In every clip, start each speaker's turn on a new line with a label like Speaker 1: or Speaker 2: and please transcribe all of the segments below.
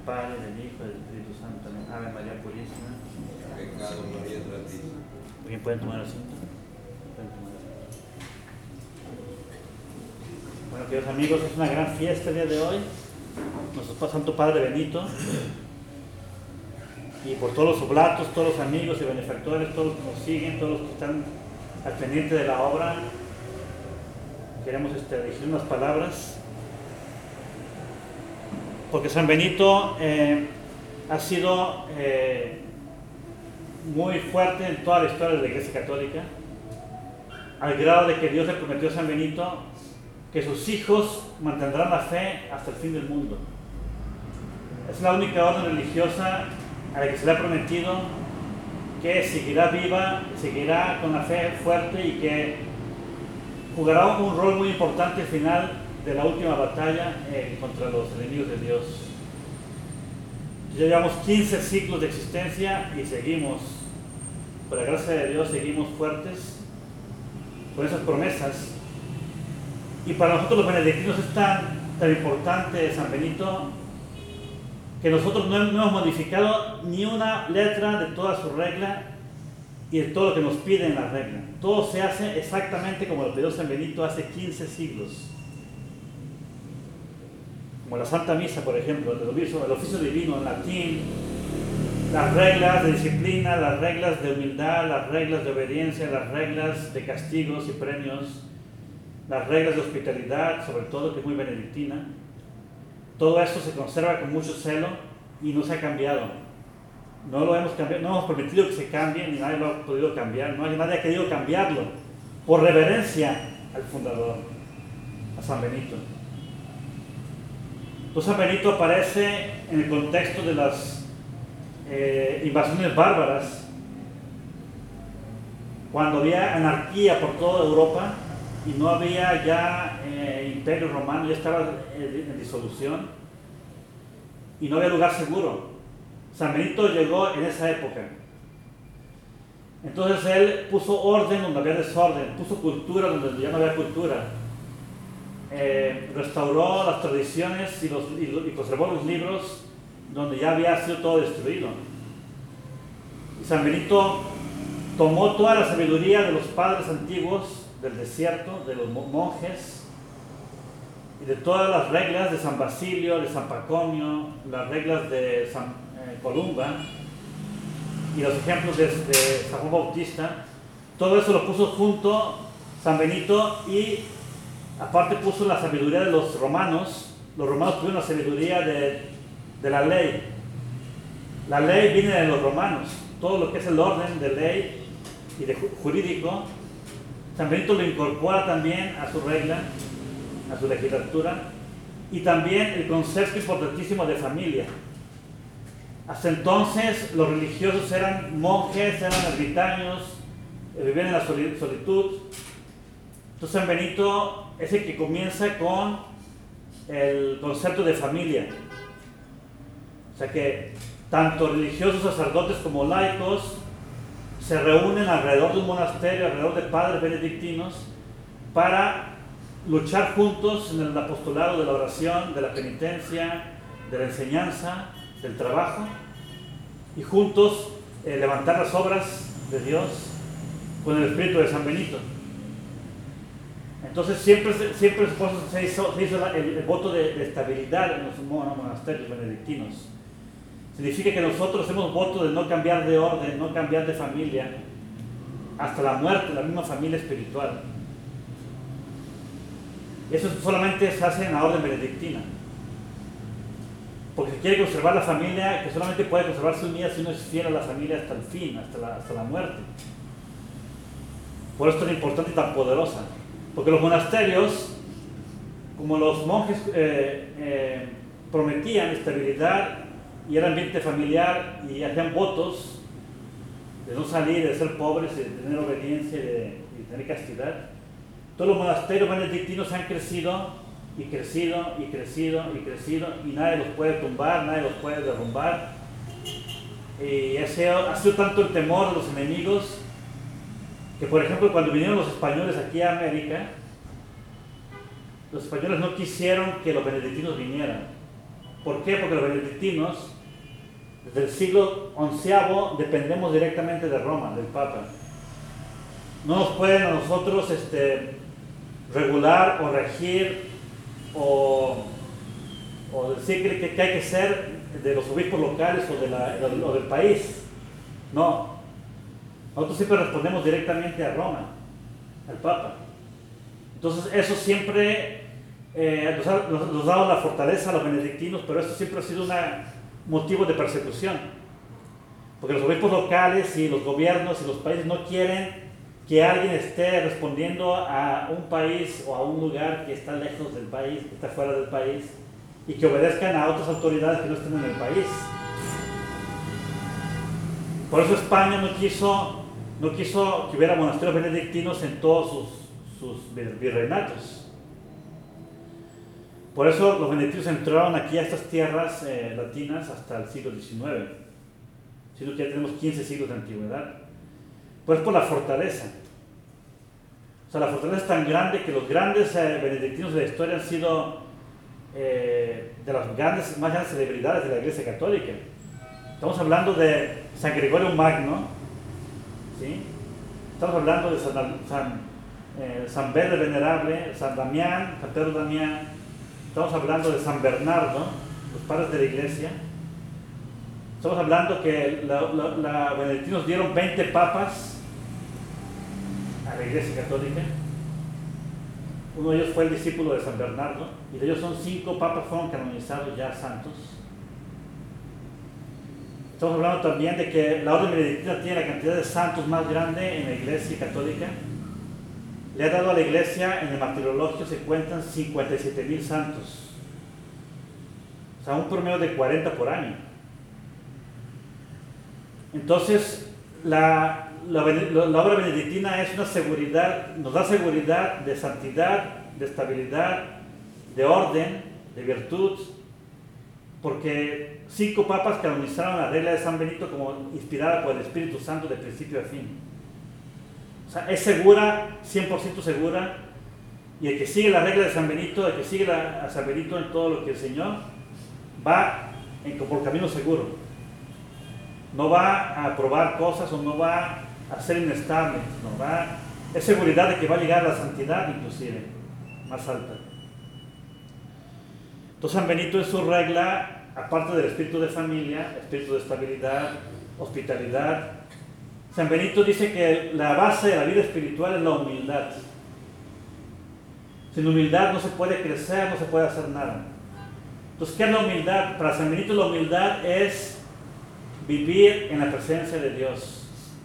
Speaker 1: Padre, del Hijo y del Espíritu Santo. Amén. Ave María Purísima.
Speaker 2: Pecado María tras ti.
Speaker 1: Bien, pueden tomar asiento. Pueden tomar asiento. Bueno, queridos amigos, es una gran fiesta el día de hoy. Nuestro Santo Padre Benito. Y por todos los oblatos, todos los amigos y benefactores, todos los que nos siguen, todos los que están al pendiente de la obra, queremos decir unas palabras. Porque San Benito ha sido muy fuerte en toda la historia de la Iglesia Católica, al grado de que Dios le prometió a San Benito que sus hijos mantendrán la fe hasta el fin del mundo. Es la única orden religiosa a la que se le ha prometido que seguirá viva, seguirá con la fe fuerte y que jugará un rol muy importante al final de la última batalla contra los enemigos de Dios. Ya llevamos 15 ciclos de existencia y seguimos, por la gracia de Dios, seguimos fuertes con esas promesas. Y para nosotros los benedictinos es tan importante San Benito que nosotros no hemos modificado ni una letra de toda su regla y de todo lo que nos pide en la regla. Todo se hace exactamente como lo pidió San Benito hace 15 siglos. Como la Santa Misa, por ejemplo, el oficio divino en latín, las reglas de disciplina, las reglas de humildad, las reglas de obediencia, las reglas de castigos y premios, las reglas de hospitalidad, sobre todo, que es muy benedictina. Todo esto se conserva con mucho celo y no se ha cambiado. No lo hemos cambiado, no hemos permitido que se cambie, ni nadie lo ha podido cambiar, nadie ha querido cambiarlo, por reverencia al fundador, a San Benito. Entonces San Benito aparece en el contexto de las invasiones bárbaras, cuando había anarquía por toda Europa y no había ya imperio romano, ya estaba en disolución y no había lugar seguro. San Benito llegó en esa época. Entonces él puso orden donde había desorden, puso cultura donde ya no había cultura. Restauró las tradiciones y conservó los libros donde ya había sido todo destruido. Y San Benito tomó toda la sabiduría de los padres antiguos del desierto, de los monjes, y de todas las reglas de San Basilio, de San Paconio, las reglas de San Columba y los ejemplos de San Juan Bautista. Todo eso lo puso junto San Benito y aparte puso la sabiduría de los romanos. Los romanos tuvieron la sabiduría de la ley. La ley viene de los romanos. Todo lo que es el orden de ley y de jurídico, San Benito lo incorpora también a su regla, a su legislatura, y también el concepto importantísimo de familia. Hasta entonces los religiosos eran monjes, eran ermitaños, vivían en la solitud. Entonces San Benito es el que comienza con el concepto de familia. O sea que tanto religiosos, sacerdotes como laicos se reúnen alrededor de un monasterio, alrededor de padres benedictinos, para luchar juntos en el apostolado de la oración, de la penitencia, de la enseñanza, del trabajo, y juntos levantar las obras de Dios con el espíritu de San Benito. Entonces siempre se hizo el voto de estabilidad en los monasterios benedictinos. Significa que nosotros hacemos voto de no cambiar de orden, no cambiar de familia, hasta la muerte, la misma familia espiritual. Eso solamente se hace en la orden benedictina. Porque se quiere conservar la familia, que solamente puede conservarse unida si uno es fiel a la familia hasta el fin, hasta la muerte. Por eso es tan importante y tan poderosa. Porque los monasterios, como los monjes prometían estabilidad y era ambiente familiar y hacían votos de no salir, de ser pobres, de tener obediencia y de tener castidad, todos los monasterios benedictinos han crecido y crecido y crecido y crecido y nadie los puede tumbar, nadie los puede derrumbar. Y ha sido tanto el temor de los enemigos que, por ejemplo, cuando vinieron los españoles aquí a América, los españoles no quisieron que los benedictinos vinieran, ¿Por qué? Porque los benedictinos, desde el siglo XI, dependemos directamente de Roma, del Papa. No nos pueden a nosotros regular o regir o decir que hay que ser de los obispos locales o del país. No. Nosotros siempre respondemos directamente a Roma, al Papa. Entonces eso siempre nos ha dado la fortaleza a los benedictinos, pero esto siempre ha sido un motivo de persecución. Porque los obispos locales y los gobiernos y los países no quieren que alguien esté respondiendo a un país o a un lugar que está lejos del país, que está fuera del país, y que obedezcan a otras autoridades que no estén en el país. Por eso España no quiso que hubiera monasterios benedictinos en todos sus virreinatos. Por eso los benedictinos entraron aquí a estas tierras latinas hasta el siglo XIX, sino que ya tenemos 15 siglos de antigüedad. Pues por la fortaleza. O sea, la fortaleza es tan grande que los grandes benedictinos de la historia han sido de las más grandes celebridades de la Iglesia Católica. Estamos hablando de San Gregorio Magno, ¿sí? Estamos hablando de San Bede el Venerable, San Damián, San Pedro Damián. Estamos hablando de San Bernardo, los padres de la Iglesia. Estamos hablando que los benedictinos dieron 20 papas a la Iglesia Católica. Uno de ellos fue el discípulo de San Bernardo, y de ellos son 5 papas fueron canonizados ya santos. Estamos hablando también de que la orden benedictina tiene la cantidad de santos más grande en la Iglesia Católica. Le ha dado a la Iglesia, en el martirologio se cuentan 57,000 santos. O sea, un promedio de 40 por año. Entonces, la obra benedictina es una seguridad, nos da seguridad de santidad, de estabilidad, de orden, de virtud, porque 5 papas canonizaron la regla de San Benito como inspirada por el Espíritu Santo de principio a fin. O sea, es segura, 100% segura, y el que sigue la regla de San Benito, el que sigue a San Benito en todo lo que enseñó, va por camino seguro. No va a probar cosas o no va a ser inestable, es seguridad de que va a llegar a la santidad inclusive, más alta. Entonces San Benito en su regla, aparte del espíritu de familia, espíritu de estabilidad, hospitalidad, San Benito dice que la base de la vida espiritual es la humildad. Sin humildad no se puede crecer, no se puede hacer nada. Entonces, ¿qué es la humildad? Para San Benito la humildad es vivir en la presencia de Dios.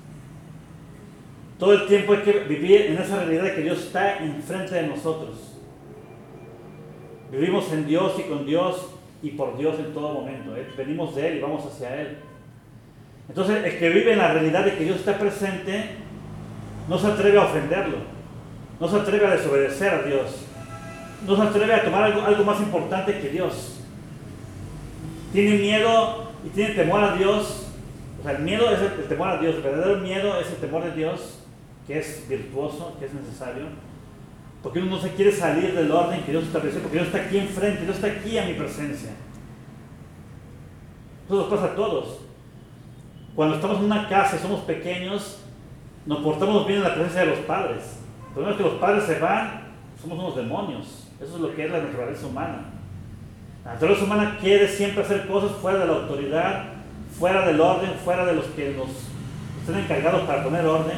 Speaker 1: Todo el tiempo hay que vivir en esa realidad de que Dios está enfrente de nosotros. Vivimos en Dios y con Dios y por Dios en todo momento. Venimos de Él y vamos hacia Él. Entonces, el que vive en la realidad de que Dios está presente, no se atreve a ofenderlo, no se atreve a desobedecer a Dios, no se atreve a tomar algo más importante que Dios. Tiene miedo y tiene temor a Dios. O sea, el miedo es el temor a Dios, el verdadero miedo es el temor de Dios, que es virtuoso, que es necesario, porque uno no se quiere salir del orden que Dios estableció, porque Dios está aquí enfrente, Dios está aquí a mi presencia. Eso nos pasa a todos. Cuando estamos en una casa y somos pequeños, nos portamos bien en la presencia de los padres. El problema es que los padres se van, somos unos demonios. Eso es lo que es la naturaleza humana. La naturaleza humana quiere siempre hacer cosas fuera de la autoridad, fuera del orden, fuera de los que nos estén encargados para poner orden.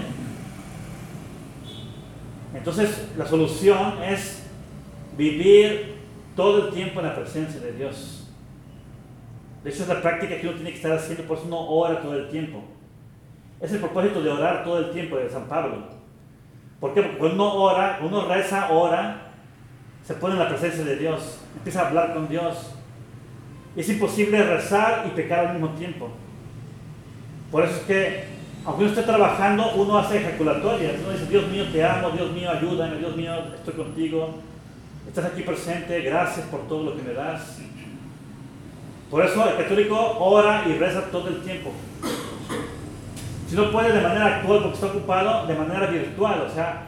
Speaker 1: Entonces, la solución es vivir todo el tiempo en la presencia de Dios. De hecho, es la práctica que uno tiene que estar haciendo, por eso uno ora todo el tiempo. Es el propósito de orar todo el tiempo de San Pablo. ¿Por qué? Porque cuando uno ora, uno reza, ora, se pone en la presencia de Dios, empieza a hablar con Dios. Es imposible rezar y pecar al mismo tiempo. Por eso es que, aunque uno esté trabajando, uno hace ejaculatorias. Uno dice: Dios mío, te amo, Dios mío, ayúdame, Dios mío, estoy contigo, estás aquí presente, gracias por todo lo que me das. Por eso el católico ora y reza todo el tiempo. Si no puede de manera actual porque está ocupado, de manera virtual, o sea,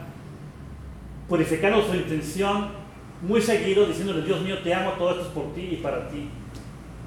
Speaker 1: purificando su intención muy seguido, diciéndole: Dios mío, te amo, todo esto es por ti y para ti.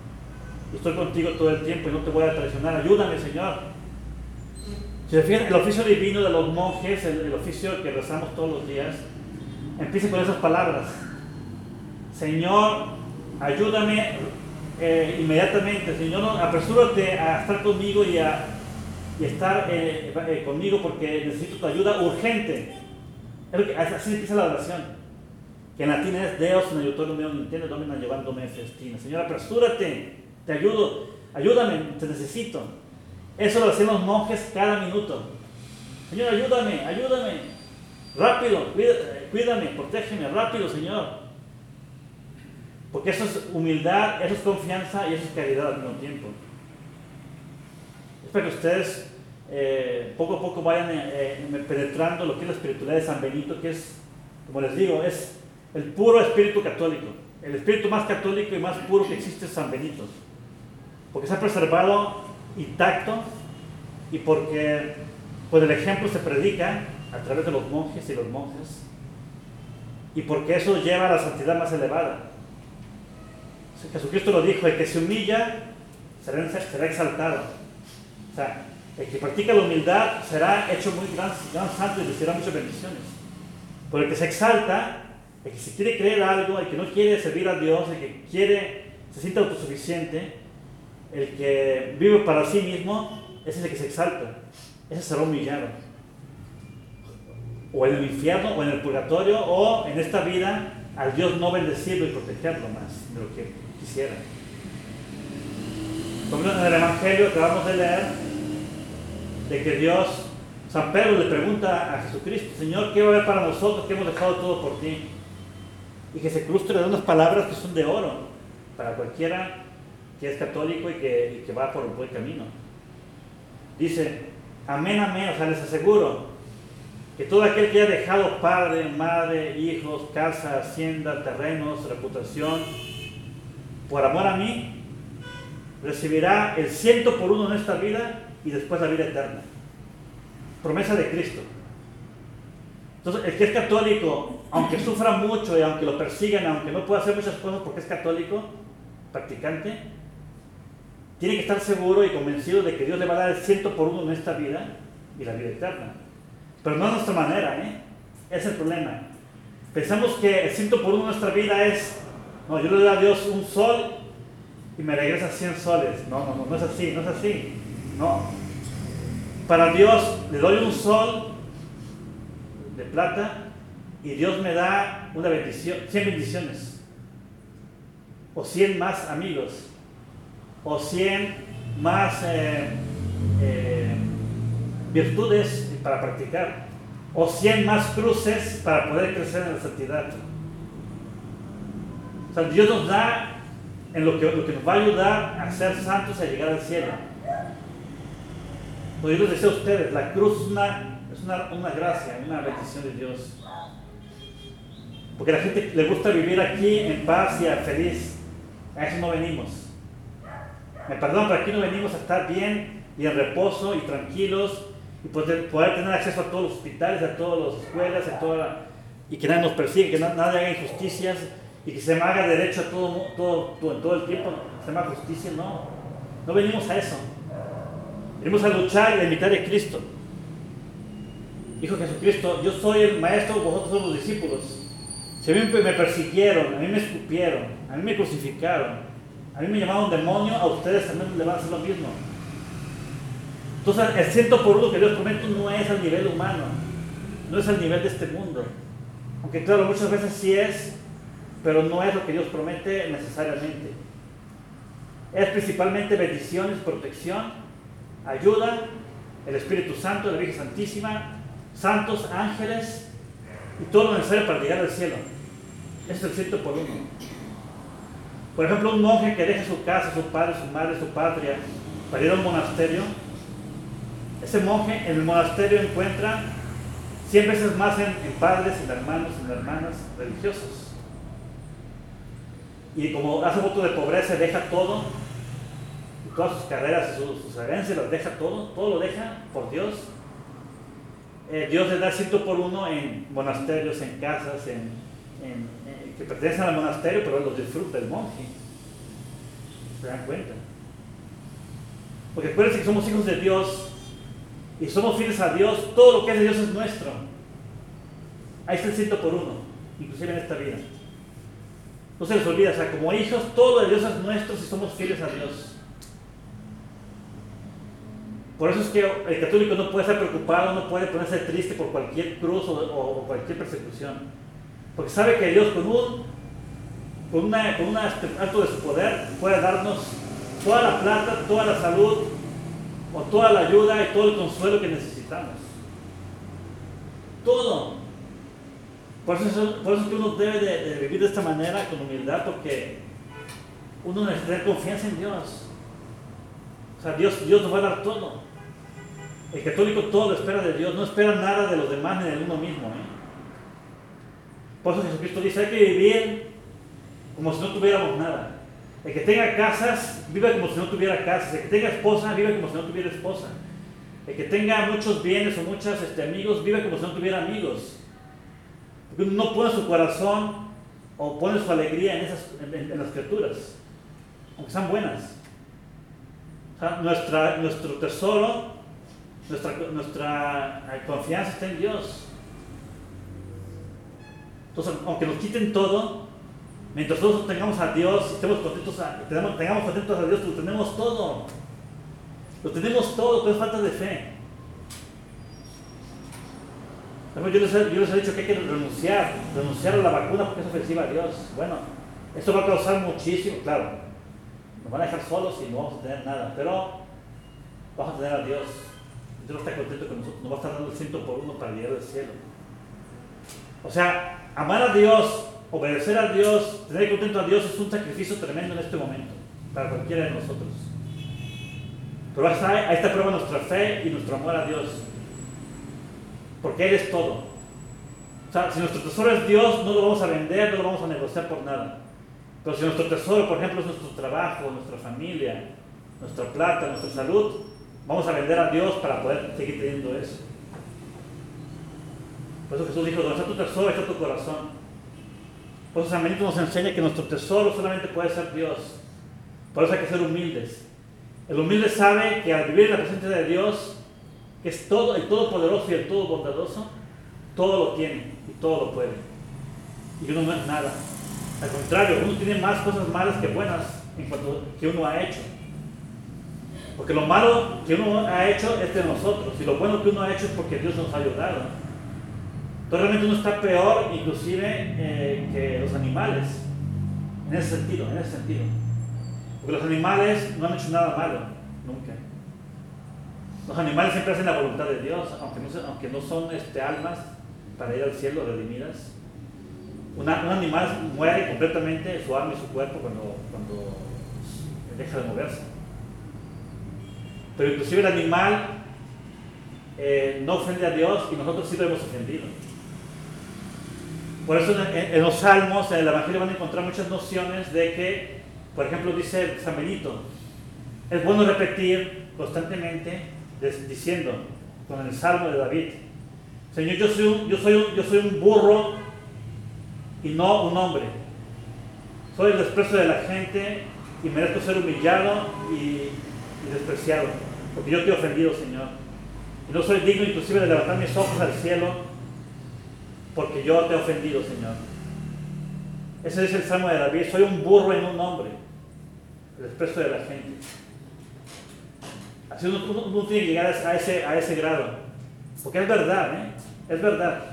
Speaker 1: Estoy contigo todo el tiempo y no te voy a traicionar. Ayúdame, Señor. Si se fijan, el oficio divino de los monjes, el oficio que rezamos todos los días, empieza con esas palabras. Señor, ayúdame inmediatamente. Señor, apresúrate a estar conmigo y estar conmigo porque necesito tu ayuda urgente. Así empieza la oración, que en latín es Deus in aiutorium meum intende domina llevando me festina. Señor, apresúrate, te ayudo, ayúdame, te necesito. Eso lo hacían los monjes cada minuto. Señor, ayúdame, rápido, cuídame, protégeme, rápido, Señor. Porque eso es humildad, eso es confianza y eso es caridad al mismo tiempo. Espero que ustedes poco a poco vayan penetrando lo que es la espiritualidad de San Benito, que es, como les digo, es el puro espíritu católico. El espíritu más católico y más puro que existe es San Benito. Porque se ha preservado intacto y porque pues, el ejemplo se predica a través de los monjes y los monjes y porque eso lleva a la santidad más elevada. Jesucristo lo dijo: el que se humilla será exaltado. O sea, el que practica la humildad será hecho muy gran santo y recibirá muchas bendiciones. Pero el que se exalta, el que se quiere creer algo, el que no quiere servir a Dios, el que se siente autosuficiente, el que vive para sí mismo, ese es el que se exalta. Ese será humillado. O en el infierno, o en el purgatorio, o en esta vida, al Dios no bendecirlo y protegerlo más de lo que quisiera. Como en el Evangelio acabamos de leer, de que Dios, San Pedro le pregunta a Jesucristo: Señor, ¿qué va a haber para nosotros que hemos dejado todo por ti? Y Jesucristo le da unas palabras que son de oro para cualquiera que es católico y que va por el buen camino. Dice: amén, amén, o sea, les aseguro que todo aquel que haya dejado padre, madre, hijos, casa, hacienda, terrenos, reputación, por amor a mí, recibirá el 100 por 1 en esta vida y después la vida eterna. Promesa de Cristo. Entonces, el que es católico, aunque sufra mucho y aunque lo persigan, aunque no pueda hacer muchas cosas porque es católico, practicante, tiene que estar seguro y convencido de que Dios le va a dar el 100 por 1 en esta vida y la vida eterna. Pero no a nuestra manera, Ese es el problema. Pensamos que el 100 por 1 en nuestra vida es: no, yo le doy a Dios un sol y me regresa 100 soles. No es así, no es así. No. Para Dios le doy un sol de plata y Dios me da una bendición, 100 bendiciones. O 100 más amigos. O 100 más virtudes para practicar. O 100 más cruces para poder crecer en la santidad. O sea, Dios nos da en lo que nos va a ayudar a ser santos y a llegar al cielo. Pues yo les decía a ustedes, la cruz es una gracia, una bendición de Dios. Porque a la gente le gusta vivir aquí en paz y feliz. A eso no venimos. Me perdonan, pero aquí no venimos a estar bien y en reposo y tranquilos y poder tener acceso a todos los hospitales, a todas las escuelas, y que nadie nos persiga, que nadie haga injusticias y que se me haga derecho a todo el tiempo. Se me haga justicia, no venimos a eso. Venimos a luchar y a imitar a Cristo. Dijo Jesucristo: yo soy el maestro, vosotros sois los discípulos. Si a mí me persiguieron, a mí me escupieron, a mí me crucificaron, a mí me llamaron demonio, a ustedes también les van a hacer lo mismo. Entonces el 100 por 1 que Dios promete no es al nivel humano, no es al nivel de este mundo. Aunque claro, muchas veces sí es, pero no es lo que Dios promete necesariamente. Es principalmente bendiciones, protección, ayuda, el Espíritu Santo, la Virgen Santísima, santos, ángeles y todo lo necesario para llegar al cielo. Es el 100 por 1. Por ejemplo, un monje que deja su casa, su padre, su madre, su patria para ir a un monasterio, ese monje en el monasterio encuentra 100 veces más en padres, en hermanos, en hermanas religiosos. Y como hace voto de pobreza, deja todo, todas sus carreras y sus herencias, las deja todo lo deja por Dios. Dios le da 100 por 1 en monasterios, en casas, que pertenecen al monasterio, pero él los disfruta el monje. ¿Se dan cuenta? Porque acuérdense que somos hijos de Dios y somos fieles a Dios, todo lo que es de Dios es nuestro. Ahí está el 100 por 1, inclusive en esta vida. No se les olvida, o sea, como hijos, todo de Dios es nuestro si somos fieles a Dios. Por eso es que el católico no puede estar preocupado, no puede ponerse triste por cualquier cruz o cualquier persecución. Porque sabe que Dios con un acto de su poder puede darnos toda la plata, toda la salud, o toda la ayuda y todo el consuelo que necesitamos. Todo. Por eso es que uno debe de vivir de esta manera, con humildad, porque uno necesita tener confianza en Dios. O sea, Dios nos va a dar todo. El católico todo lo espera de Dios, no espera nada de los demás ni de uno mismo. Por eso Jesucristo dice, hay que vivir como si no tuviéramos nada. El que tenga casas, vive como si no tuviera casas. El que tenga esposa, vive como si no tuviera esposa. El que tenga muchos bienes o muchos amigos, vive como si no tuviera amigos. Porque uno no pone su corazón o pone su alegría en las criaturas, aunque sean buenas. O sea, nuestro tesoro, nuestra confianza está en Dios. Entonces, aunque nos quiten todo, mientras nosotros tengamos a Dios, estemos tengamos contentos a Dios, lo tenemos todo. Lo tenemos todo, pero es falta de fe. Yo les he dicho que hay que renunciar a la vacuna porque es ofensiva a Dios. Bueno, esto va a causar muchísimo, claro, nos van a dejar solos y no vamos a tener nada, pero vamos a tener a Dios. Dios está contento con nosotros, nos va a estar dando el 100 por 1 para llegar al cielo. O sea, amar a Dios, obedecer a Dios, tener contento a Dios es un sacrificio tremendo en este momento, para cualquiera de nosotros. Pero ahí está prueba nuestra fe y nuestro amor a Dios. Porque Él es todo. O sea, si nuestro tesoro es Dios, no lo vamos a vender, no lo vamos a negociar por nada. Pero si nuestro tesoro, por ejemplo, es nuestro trabajo, nuestra familia, nuestra plata, nuestra salud, vamos a vender a Dios para poder seguir teniendo eso. Por eso Jesús dijo, donde está tu tesoro, está tu corazón. Por eso San Benito nos enseña que nuestro tesoro solamente puede ser Dios. Por eso hay que ser humildes. El humilde sabe que al vivir en la presencia de Dios, que es todo, el todopoderoso y el todo bondadoso, todo lo tiene y todo lo puede. Y uno no es nada. Al contrario, uno tiene más cosas malas que buenas en cuanto que uno ha hecho. Porque lo malo que uno ha hecho es de nosotros, y lo bueno que uno ha hecho es porque Dios nos ha ayudado. Entonces realmente uno está peor inclusive que los animales, en ese sentido. Porque los animales no han hecho nada malo, nunca. Los animales siempre hacen la voluntad de Dios, aunque no son almas para ir al cielo redimidas. Un animal muere completamente su alma y su cuerpo cuando deja de moverse. Pero inclusive el animal no ofende a Dios y nosotros sí lo hemos ofendido. Por eso en los Salmos, en el Evangelio van a encontrar muchas nociones de que, por ejemplo, dice San Benito, es bueno repetir constantemente diciendo, con el Salmo de David, Señor, yo soy un burro y no un hombre. Soy el desprecio de la gente y merezco ser humillado y despreciado, porque yo te he ofendido, Señor. Y no soy digno inclusive de levantar mis ojos al cielo, porque yo te he ofendido, Señor. Ese es el Salmo de David. Soy un burro y no un hombre. El desprecio de la gente. Así uno tiene que llegar a ese grado. Porque es verdad, es verdad.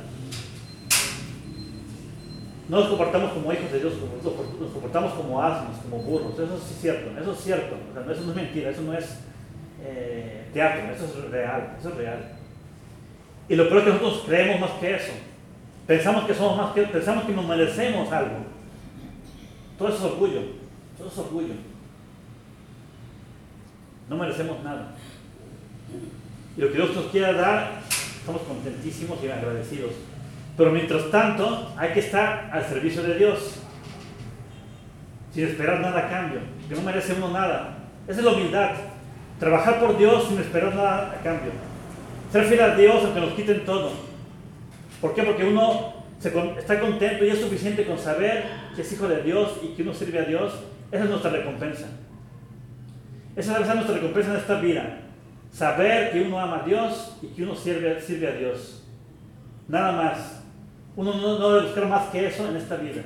Speaker 1: No nos comportamos como hijos de Dios, nos comportamos como asnos, como burros. Eso es cierto, O sea, eso no es mentira, eso no es teatro, eso es real. Y lo peor es que nosotros creemos más que eso. Pensamos que nos merecemos algo. Todo eso es orgullo. No merecemos nada. Y lo que Dios nos quiera dar, estamos contentísimos y agradecidos. Pero mientras tanto, hay que estar al servicio de Dios, sin esperar nada a cambio, que no merece uno nada. Esa es la humildad. Trabajar por Dios sin esperar nada a cambio. Ser fiel a Dios aunque nos quiten todo. ¿Por qué? Porque uno está contento y es suficiente con saber que es hijo de Dios y que uno sirve a Dios. Esa es nuestra recompensa. Esa debe ser nuestra recompensa en esta vida. Saber que uno ama a Dios y que uno sirve a Dios. Nada más. Uno no debe buscar más que eso en esta vida.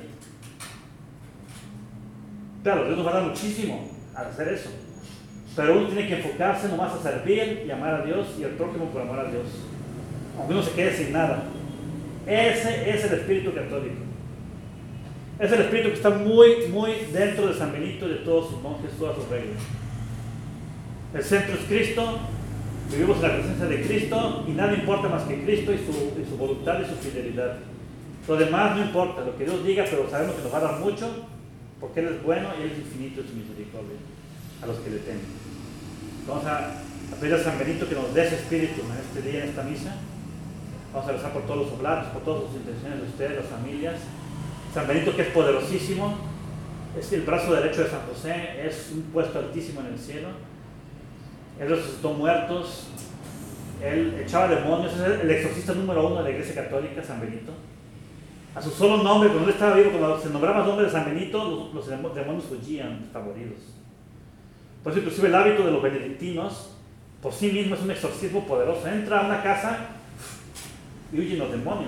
Speaker 1: Claro, Dios nos va a dar muchísimo al hacer eso. Pero uno tiene que enfocarse nomás a servir y amar a Dios y al prójimo por amor a Dios. Aunque uno se quede sin nada. Ese es el espíritu católico. Es el espíritu que está muy, muy dentro de San Benito y de todos sus monjes, todas sus reglas. El centro es Cristo, vivimos en la presencia de Cristo y nada importa más que Cristo y su voluntad y su fidelidad. Lo demás no importa, lo que Dios diga, pero sabemos que nos va a dar mucho porque Él es bueno y Él es infinito en su misericordia a los que le temen. Vamos a pedir a San Benito que nos dé ese espíritu en este día, en esta misa. Vamos a rezar por todos los oblatos, por todas sus intenciones de ustedes, las familias. San Benito, que es poderosísimo, es el brazo derecho de San José, es un puesto altísimo en el cielo. Él resucitó muertos, él echaba demonios, es el exorcista número 1 de la Iglesia Católica, San Benito. A su solo nombre, cuando él estaba vivo, cuando se nombraba el nombre de San Benito, los demonios huían favoridos. Por eso inclusive el hábito de los benedictinos, por sí mismo es un exorcismo poderoso. Entra a una casa y huyen los demonios.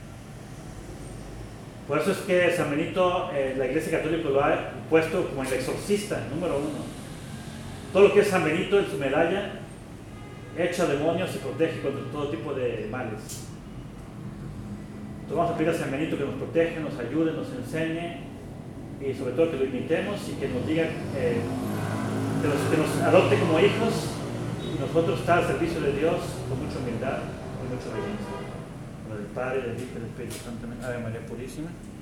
Speaker 1: Por eso es que San Benito, la Iglesia Católica lo ha puesto como el exorcista número 1. Todo lo que es San Benito en su medalla echa demonios y protege contra todo tipo de males. Entonces vamos a pedir a San Benito que nos proteja, nos ayude, nos enseñe y sobre todo que lo imitemos y que nos diga, que nos adopte como hijos y nosotros estar al servicio de Dios con mucha humildad y mucha obediencia. Con el Padre, del Hijo y del Espíritu Santo. Ave María Purísima.